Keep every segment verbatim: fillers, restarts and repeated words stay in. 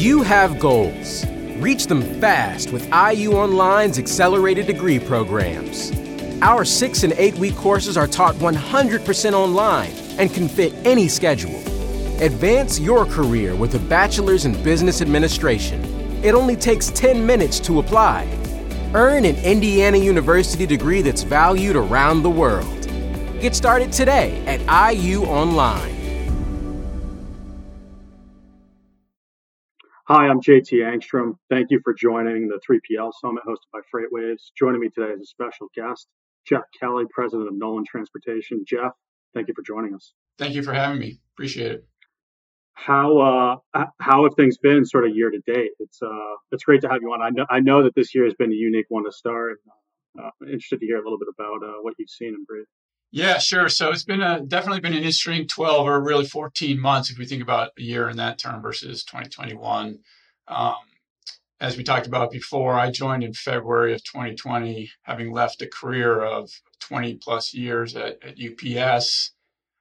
You have goals. Reach them fast with I U Online's accelerated degree programs. Our six and eight week courses are taught one hundred percent online and can fit any schedule. Advance your career with a bachelor's in business administration. It only takes ten minutes to apply. Earn an Indiana University degree that's valued around the world. Get started today at I U Online. Hi, I'm J T Angstrom. Thank you for joining the three P L Summit hosted by FreightWaves. Joining me today is a special guest, Jeff Kelly, president of Nolan Transportation. Jeff, thank you for joining us. Thank you for having me. Appreciate it. How uh, how have things been sort of year to date? It's uh it's great to have you on. I know I know that this year has been a unique one to start. Uh, I'm interested to hear a little bit about uh, what you've seen and breathed. Yeah, sure. So it's been a definitely been an interesting twelve or really fourteen months if we think about a year in that term versus twenty twenty-one. Um, as we talked about before, I joined in February of twenty twenty, having left a career of twenty plus years at, at U P S,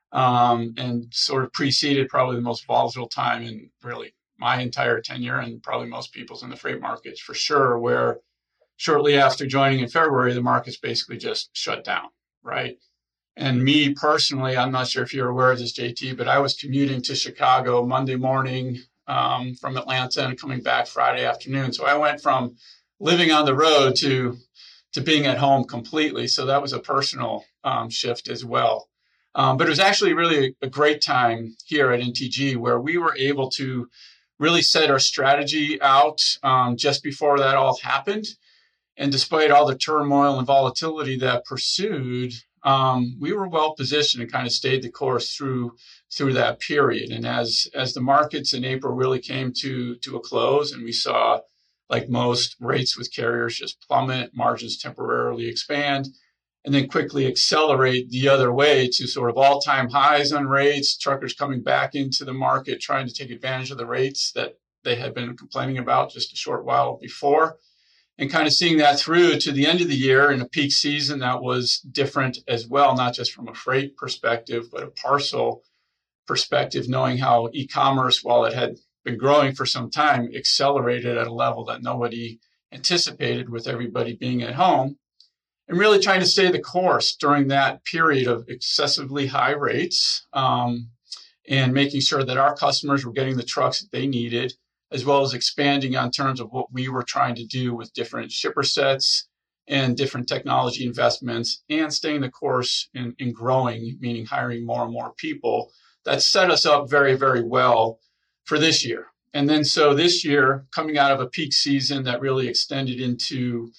um, and sort of preceded probably the most volatile time in really my entire tenure and probably most people's in the freight markets for sure, where shortly after joining in February, the markets basically just shut down, right? And me personally, I'm not sure if you're aware of this, J T, but I was commuting to Chicago Monday morning um, from Atlanta and coming back Friday afternoon. So I went from living on the road to to being at home completely. So that was a personal um, shift as well. Um, but it was actually really a great time here at N T G where we were able to really set our strategy out um, just before that all happened. And despite all the turmoil and volatility that pursued, Um, we were well positioned and kind of stayed the course through through that period. And as as the markets in April really came to to a close, and we saw, like most, rates with carriers just plummet, margins temporarily expand, and then quickly accelerate the other way to sort of all-time highs on rates, truckers coming back into the market, trying to take advantage of the rates that they had been complaining about just a short while before. And kind of seeing that through to the end of the year in a peak season that was different as well, not just from a freight perspective, but a parcel perspective, knowing how e-commerce, while it had been growing for some time, accelerated at a level that nobody anticipated with everybody being at home, and really trying to stay the course during that period of excessively high rates um, and making sure that our customers were getting the trucks that they needed, as well as expanding on terms of what we were trying to do with different shipper sets and different technology investments, and staying the course in, in growing, meaning hiring more and more people. That set us up very, very well for this year. And then so this year, coming out of a peak season that really extended into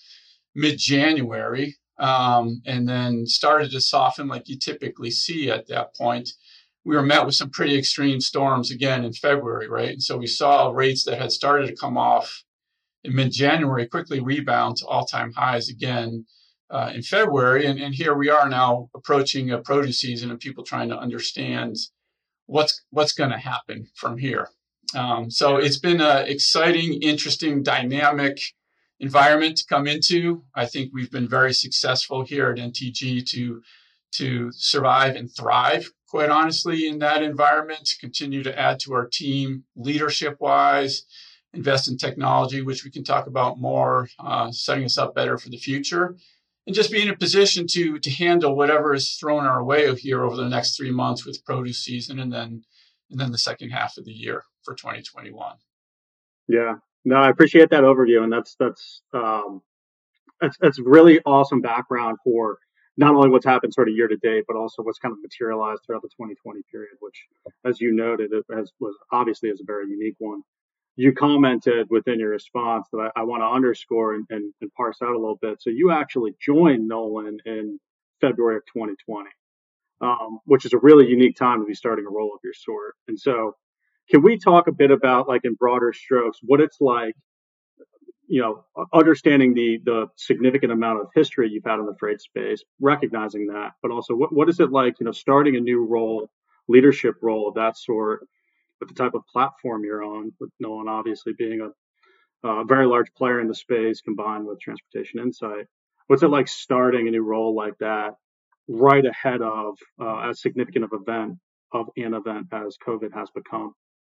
mid-January, um, and then started to soften like you typically see at that point, we were met with some pretty extreme storms again in February, right? And so we saw rates that had started to come off in mid-January quickly rebound to all-time highs again uh, in February. And, and here we are now approaching a produce season and people trying to understand what's what's going to happen from here. Um, so it's been an exciting, interesting, dynamic environment to come into. I think we've been very successful here at N T G to to survive and thrive, quite honestly, in that environment, continue to add to our team leadership-wise, invest in technology, which we can talk about more, uh, setting us up better for the future, and just be in a position to, to handle whatever is thrown our way here over the next three months with produce season and then and then the second half of the year for twenty twenty-one. Yeah, no, I appreciate that overview, and that's that's um, that's that's really awesome background for not only what's happened sort of year to date, but also what's kind of materialized throughout the twenty twenty period, which, as you noted, it has, was obviously is a very unique one. You commented within your response that I, I want to underscore and, and, and parse out a little bit. So you actually joined Nolan in February of twenty twenty, um, which is a really unique time to be starting a role of your sort. And so can we talk a bit about, like, in broader strokes, what it's like, you know, understanding the the significant amount of history you've had in the freight space, recognizing that, but also what, what is it like, you know, starting a new role, leadership role of that sort, with the type of platform you're on, with Nolan obviously being a, a very large player in the space combined with Transportation Insight. What's it like starting a new role like that right ahead of uh, as significant of event of an event as COVID has become?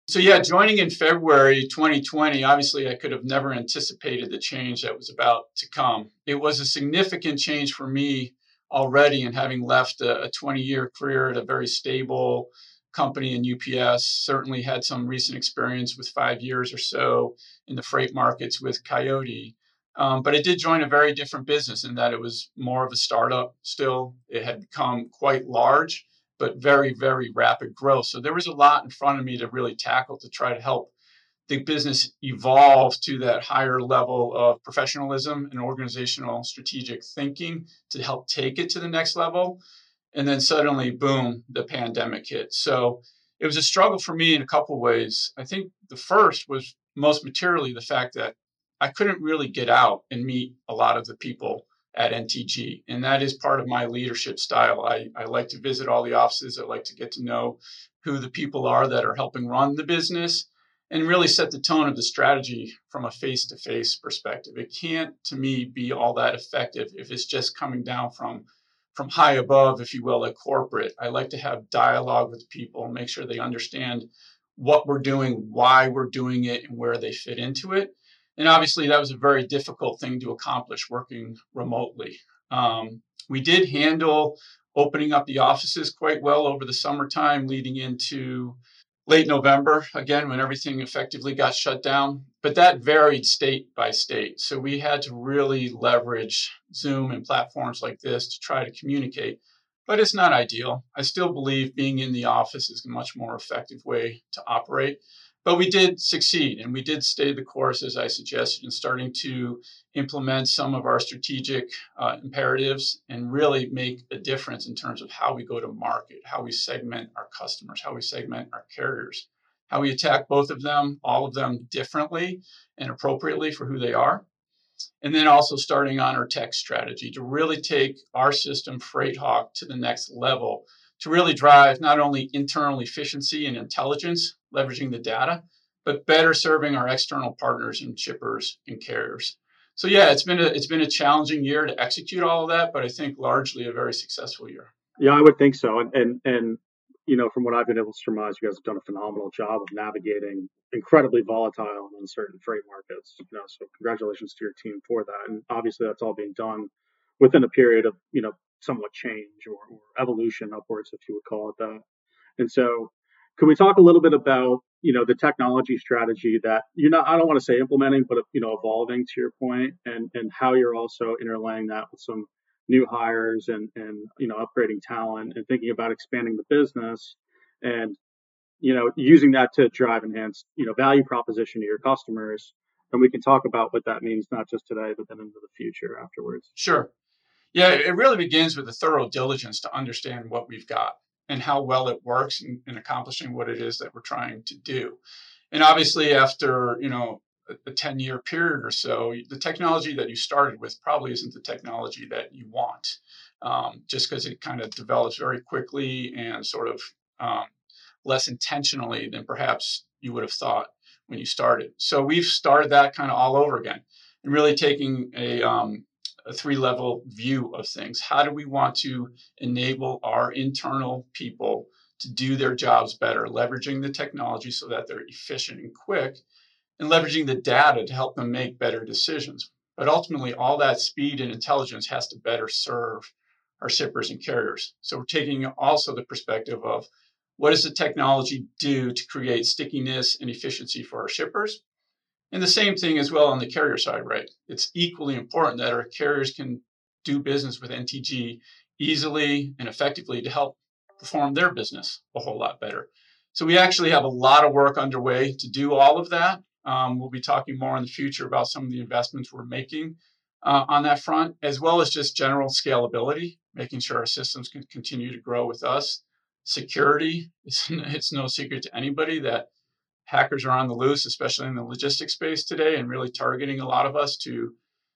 So yeah, joining in February twenty twenty, obviously I could have never anticipated the change that was about to come. It was a significant change for me already, and having left a twenty-year career at a very stable company in U P S, certainly had some recent experience with five years or so in the freight markets with Coyote. Um, but I did join a very different business in that it was more of a startup still. It had become quite large, but very, very rapid growth. So there was a lot in front of me to really tackle to try to help the business evolve to that higher level of professionalism and organizational strategic thinking to help take it to the next level. And then suddenly, boom, the pandemic hit. So it was a struggle for me in a couple of ways. I think the first was most materially the fact that I couldn't really get out and meet a lot of the people at N T G. And that is part of my leadership style. I, I like to visit all the offices. I like to get to know who the people are that are helping run the business and really set the tone of the strategy from a face-to-face perspective. It can't, to me, be all that effective if it's just coming down from, from high above, if you will, at corporate. I like to have dialogue with people, make sure they understand what we're doing, why we're doing it, and where they fit into it. And obviously, that was a very difficult thing to accomplish working remotely. Um, we did handle opening up the offices quite well over the summertime, leading into late November, again, when everything effectively got shut down. But that varied state by state. So we had to really leverage Zoom and platforms like this to try to communicate. But it's not ideal. I still believe being in the office is a much more effective way to operate. But we did succeed, and we did stay the course, as I suggested, in starting to implement some of our strategic uh, imperatives and really make a difference in terms of how we go to market, how we segment our customers, how we segment our carriers, how we attack both of them, all of them differently and appropriately for who they are. And then also starting on our tech strategy to really take our system, FreightHawk, to the next level, to really drive not only internal efficiency and intelligence, leveraging the data, but better serving our external partners and shippers and carriers. So yeah, it's been a it's been a challenging year to execute all of that, but I think largely a very successful year. Yeah, I would think so. And and and you know, from what I've been able to surmise, you guys have done a phenomenal job of navigating incredibly volatile and uncertain freight markets. You know, so congratulations to your team for that. And obviously, that's all being done within a period of you know somewhat change or, or evolution upwards, if you would call it that. And so, can we talk a little bit about you know the technology strategy that you're not I don't want to say implementing, but you know evolving to your point, and and how you're also interlaying that with some new hires and and you know upgrading talent and thinking about expanding the business and you know using that to drive enhanced you know value proposition to your customers. And we can talk about what that means not just today, but then into the future afterwards. Sure. Yeah, it really begins with a thorough diligence to understand what we've got and how well it works in, in accomplishing what it is that we're trying to do. And obviously, after you know a, a ten-year period or so, the technology that you started with probably isn't the technology that you want, um, just because it kind of develops very quickly and sort of um, less intentionally than perhaps you would have thought when you started. So we've started that kind of all over again, and really taking a um, a three-level view of things. How do we want to enable our internal people to do their jobs better, leveraging the technology so that they're efficient and quick, and leveraging the data to help them make better decisions. But ultimately, all that speed and intelligence has to better serve our shippers and carriers. So we're taking also the perspective of what does the technology do to create stickiness and efficiency for our shippers? And the same thing as well on the carrier side, right? It's equally important that our carriers can do business with N T G easily and effectively to help perform their business a whole lot better. So we actually have a lot of work underway to do all of that. Um, we'll be talking more in the future about some of the investments we're making uh, on that front, as well as just general scalability, making sure our systems can continue to grow with us. Security, it's, it's no secret to anybody that hackers are on the loose, especially in the logistics space today, and really targeting a lot of us to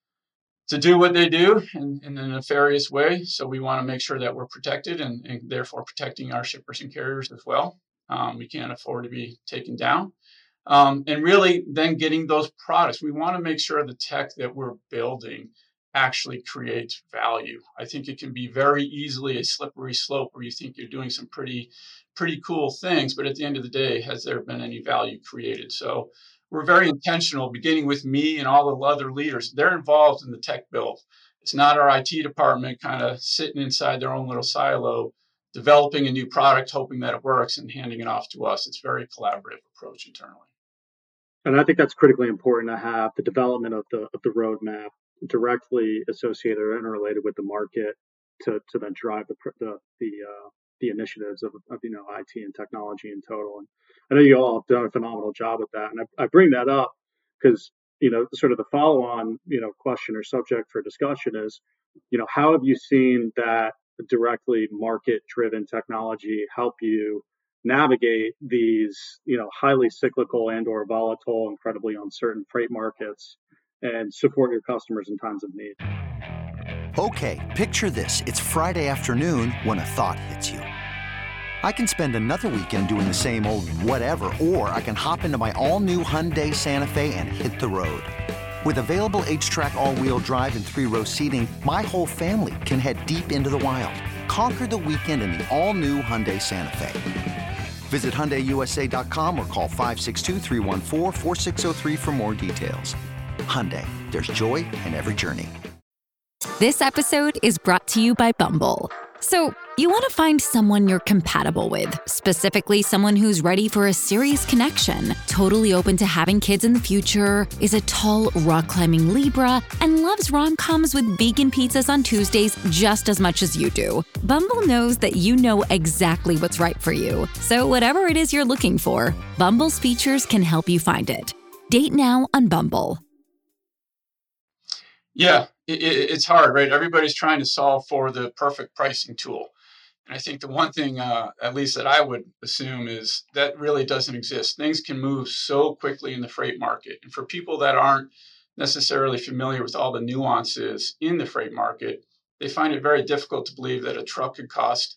to do what they do in, in a nefarious way. So we want to make sure that we're protected and, and therefore protecting our shippers and carriers as well. Um, we can't afford to be taken down. Um, and really then getting those products. We want to make sure the tech that we're building actually creates value. I think it can be very easily a slippery slope where you think you're doing some pretty pretty cool things, but at the end of the day, has there been any value created? So we're very intentional, beginning with me and all the other leaders. They're involved in the tech build. It's not our I T department kind of sitting inside their own little silo, developing a new product, hoping that it works and handing it off to us. It's a very collaborative approach internally. And I think that's critically important to have the development of the of the roadmap directly associated or interrelated with the market to, to then drive the the the, uh, the initiatives of, of you know I T and technology in total. And I know you all have done a phenomenal job with that. And I, I bring that up because you know sort of the follow on you know question or subject for discussion is you know how have you seen that directly market driven technology help you navigate these, you know, highly cyclical and or volatile, incredibly uncertain freight markets and support your customers in times of need? Okay, picture this. It's Friday afternoon when a thought hits you. I can spend another weekend doing the same old whatever, or I can hop into my all-new Hyundai Santa Fe and hit the road. With available H-Track all-wheel drive and three-row seating, my whole family can head deep into the wild. Conquer the weekend in the all-new Hyundai Santa Fe. Visit Hyundai U S A dot com or call five six two, three one four, four six zero three for more details. Hyundai, there's joy in every journey. This episode is brought to you by Bumble. So, you want to find someone you're compatible with, specifically someone who's ready for a serious connection, totally open to having kids in the future, is a tall, rock-climbing Libra, and loves rom-coms with vegan pizzas on Tuesdays just as much as you do. Bumble knows that you know exactly what's right for you. So whatever it is you're looking for, Bumble's features can help you find it. Date now on Bumble. Yeah, it, it, it's hard, right? Everybody's trying to solve for the perfect pricing tool. And I think the one thing, uh, at least that I would assume, is that really doesn't exist. Things can move so quickly in the freight market. And for people that aren't necessarily familiar with all the nuances in the freight market, they find it very difficult to believe that a truck could cost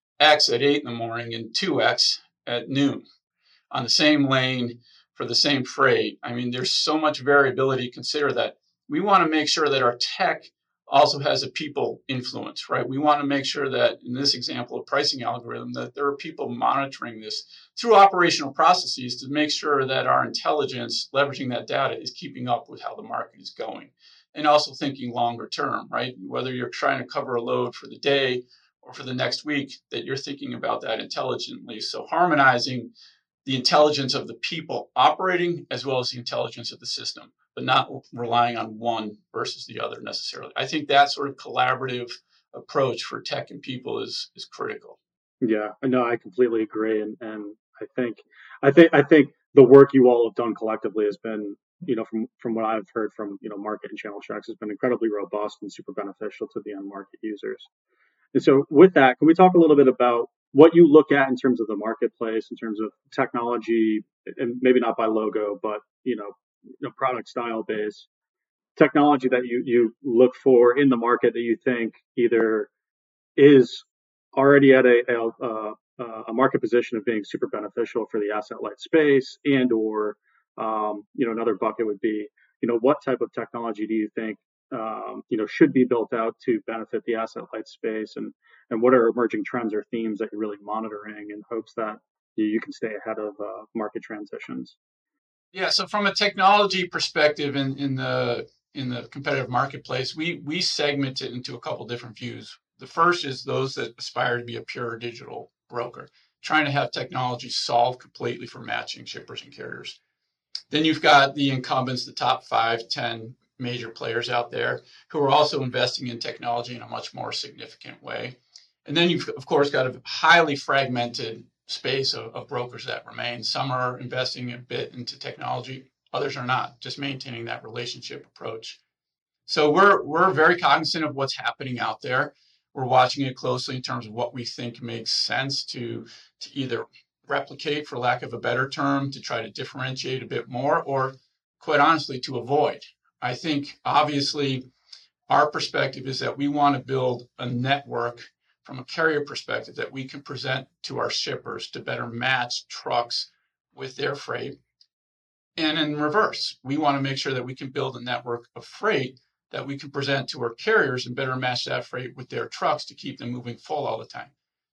X at eight in the morning and two X at noon on the same lane for the same freight. I mean, there's so much variability to consider that. We want to make sure that our tech also has a people influence, right? We want to make sure that in this example of pricing algorithm, that there are people monitoring this through operational processes to make sure that our intelligence, leveraging that data, is keeping up with how the market is going. And also thinking longer term, right? Whether you're trying to cover a load for the day or for the next week, that you're thinking about that intelligently. So harmonizing the intelligence of the people operating as well as the intelligence of the system, but not relying on one versus the other necessarily. I think that sort of collaborative approach for tech and people is is critical. Yeah, no, I completely agree, and and I think I think I think the work you all have done collectively has been, you know, from from what I've heard from you know market and channel checks, has been incredibly robust and super beneficial to the end market users. And so, with that, can we talk a little bit about what you look at in terms of the marketplace, in terms of technology, and maybe not by logo, but you know. You know, product style based technology that you, you look for in the market that you think either is already at a, a, a market position of being super beneficial for the asset light space, and or um, you know another bucket would be you know what type of technology do you think um, you know should be built out to benefit the asset light space, and and what are emerging trends or themes that you're really monitoring in hopes that you, you can stay ahead of uh, market transitions. Yeah, so from a technology perspective in, in the in the competitive marketplace, we we segment it into a couple different views. The first is those that aspire to be a pure digital broker, trying to have technology solve completely for matching shippers and carriers. Then you've got the incumbents, the top five, ten major players out there who are also investing in technology in a much more significant way. And then you've, of course, got a highly fragmented space of, of brokers that remain. Some are investing a bit into technology, others are not, just maintaining that relationship approach. So we're we're very cognizant of what's happening out there. We're watching it closely in terms of what we think makes sense to, to either replicate, for lack of a better term, to try to differentiate a bit more, or quite honestly, to avoid. I think, obviously, our perspective is that we want to build a network from a carrier perspective that we can present to our shippers to better match trucks with their freight. And in reverse, we want to make sure that we can build a network of freight that we can present to our carriers and better match that freight with their trucks to keep them moving full all the time.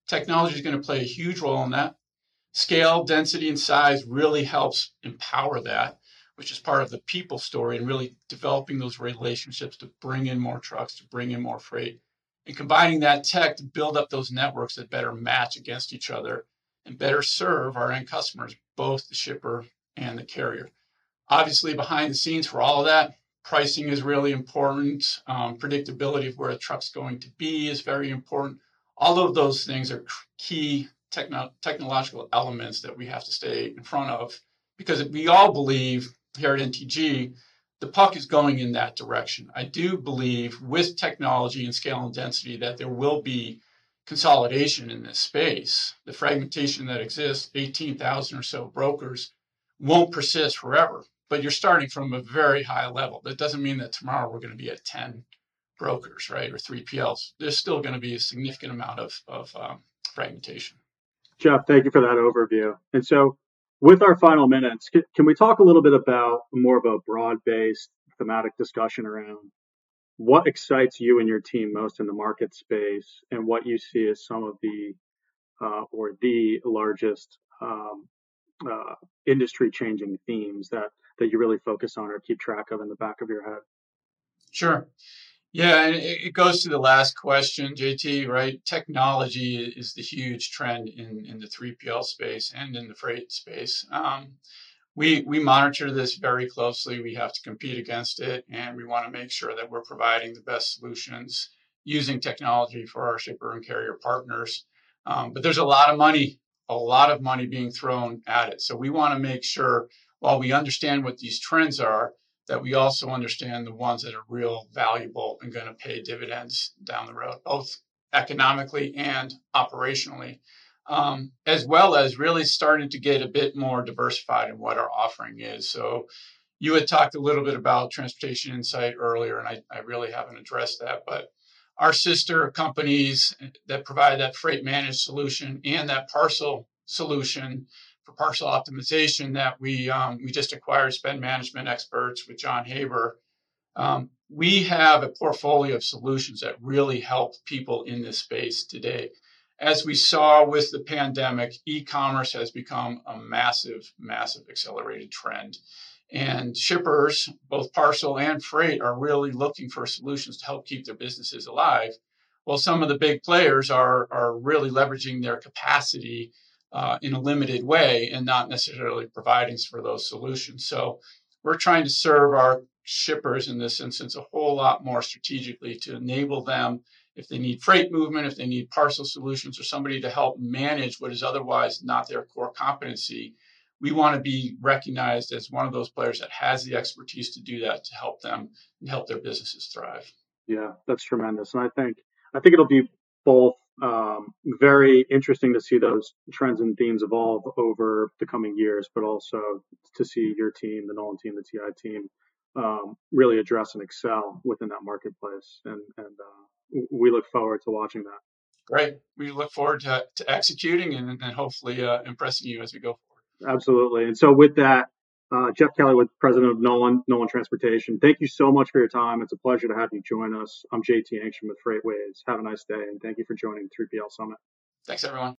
Technology is going to play a huge role in that. Scale, density, and size really helps empower that, which is part of the people story and really developing those relationships to bring in more trucks, to bring in more freight, and combining that tech to build up those networks that better match against each other and better serve our end customers, both the shipper and the carrier. Obviously, behind the scenes for all of that, pricing is really important. Um, predictability of where a truck's going to be is very important. All of those things are key techno- technological elements that we have to stay in front of, because we all believe here at N T G, the puck is going in that direction. I do believe with technology and scale and density that there will be consolidation in this space. The fragmentation that exists, eighteen thousand or so brokers, won't persist forever. But you're starting from a very high level. That doesn't mean that tomorrow we're going to be at ten brokers, right, or three P Ls. There's still going to be a significant amount of, of um, fragmentation. Jeff, thank you for that overview. And so with our final minutes, can we talk a little bit about more of a broad-based thematic discussion around what excites you and your team most in the market space and what you see as some of the uh, or the largest um, uh, industry-changing themes that, that you really focus on or keep track of in the back of your head? Sure. Yeah, and it goes to the last question, J T, right? Technology is the huge trend in, in the three P L space and in the freight space. Um, we we monitor this very closely. We have to compete against it, and we want to make sure that we're providing the best solutions using technology for our shipper and carrier partners. Um, but there's a lot of money, a lot of money being thrown at it. So we want to make sure, while we understand what these trends are, that we also understand the ones that are real valuable and going to pay dividends down the road, both economically and operationally, um, as well as really starting to get a bit more diversified in what our offering is. So you had talked a little bit about Transportation Insight earlier, and I, I really haven't addressed that, but our sister companies that provide that freight managed solution and that parcel solution for parcel optimization that we um, we just acquired, Spend Management Experts with John Haber. Um, we have a portfolio of solutions that really help people in this space today. As we saw with the pandemic, e-commerce has become a massive, massive accelerated trend. And shippers, both parcel and freight, are really looking for solutions to help keep their businesses alive. Well, some of the big players are, are really leveraging their capacity Uh, in a limited way and not necessarily providing for those solutions. So we're trying to serve our shippers in this instance a whole lot more strategically to enable them, if they need freight movement, if they need parcel solutions, or somebody to help manage what is otherwise not their core competency. We want to be recognized as one of those players that has the expertise to do that, to help them and help their businesses thrive. Yeah, that's tremendous. And I think I think it'll be both um, very interesting to see those trends and themes evolve over the coming years, but also to see your team, the Nolan team, the T I team, um, really address and excel within that marketplace. And, and uh, we look forward to watching that. Great. We look forward to, to executing and, and hopefully uh, impressing you as we go forward. Absolutely. And so with that, Uh, Jeff Kelly, president of Nolan, Nolan Transportation. Thank you so much for your time. It's a pleasure to have you join us. I'm J T Angstrom with FreightWaves. Have a nice day, and thank you for joining three P L Summit. Thanks, everyone.